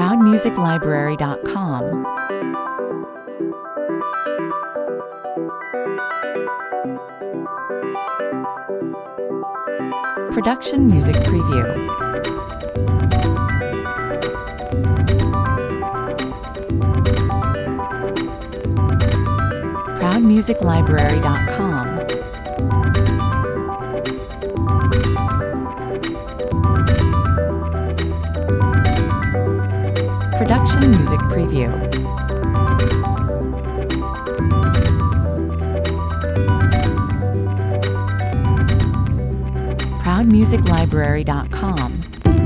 ProudMusicLibrary.com. Production Music Preview. ProudMusicLibrary.com. Production Music Preview. ProudMusicLibrary.com.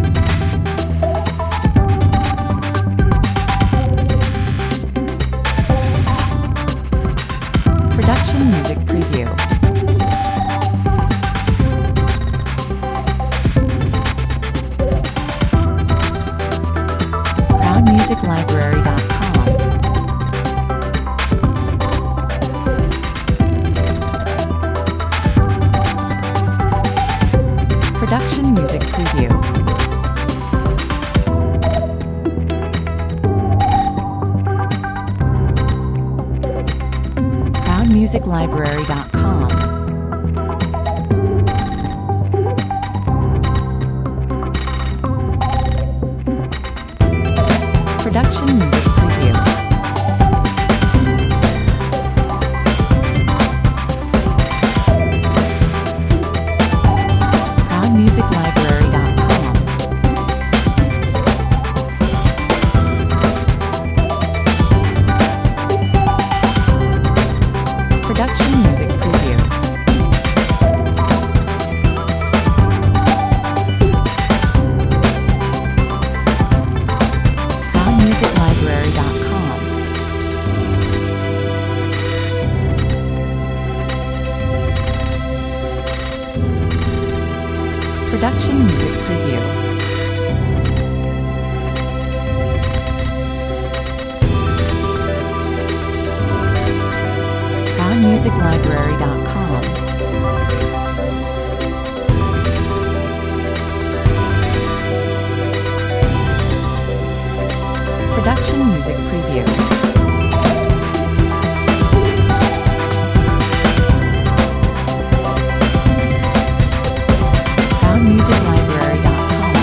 Production Music Preview. ProudMusicLibrary.com. Production Music Preview. ProudMusicLibrary.com. Production Music Preview. ProudMusicLibrary.com. Production Music Preview. ProudMusicLibrary.com. Production Music Preview. ProudMusicLibrary.com. Production Music Preview. ProudMusicLibrary.com.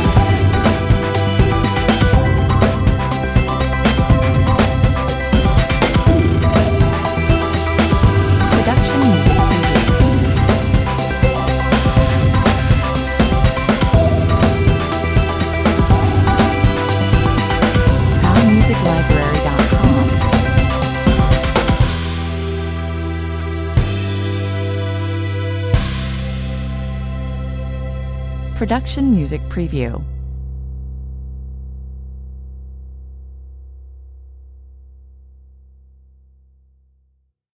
Production Music Preview. ProudMusicLibrary.com. Production Music Preview.